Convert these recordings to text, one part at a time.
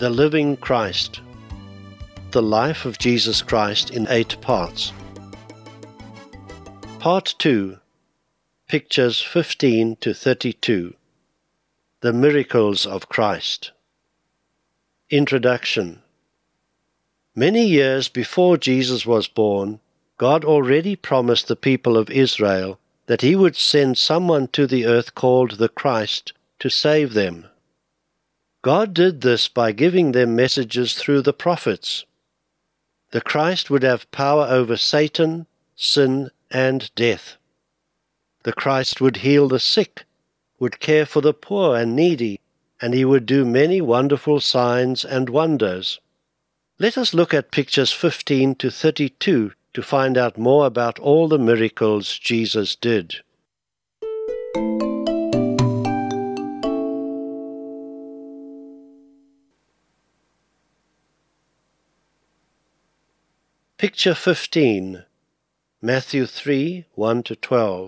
The Living Christ. The Life of Jesus Christ in 8 parts. Part 2. Pictures 15 to 32. The Miracles of Christ. Introduction. Many years before Jesus was born, God already promised the people of Israel that he would send someone to the earth called the Christ to save them. God did this by giving them messages through the prophets. The Christ would have power over Satan, sin, and death. The Christ would heal the sick, would care for the poor and needy, and he would do many wonderful signs and wonders. Let us look at pictures 15 to 32 to find out more about all the miracles Jesus did. Picture 15, Matthew 3, 1-12.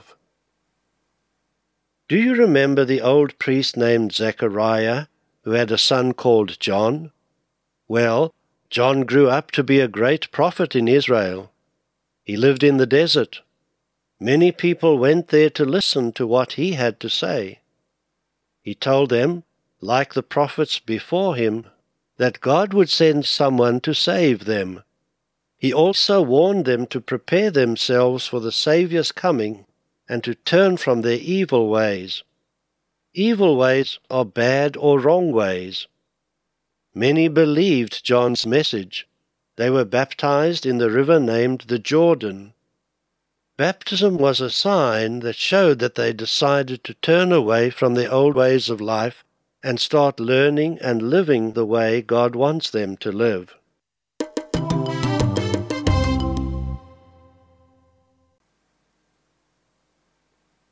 Do you remember the old priest named Zechariah, who had a son called John? Well, John grew up to be a great prophet in Israel. He lived in the desert. Many people went there to listen to what he had to say. He told them, like the prophets before him, that God would send someone to save them. He also warned them to prepare themselves for the Saviour's coming and to turn from their evil ways. Evil ways are bad or wrong ways. Many believed John's message. They were baptized in the river named the Jordan. Baptism was a sign that showed that they decided to turn away from their old ways of life and start learning and living the way God wants them to live.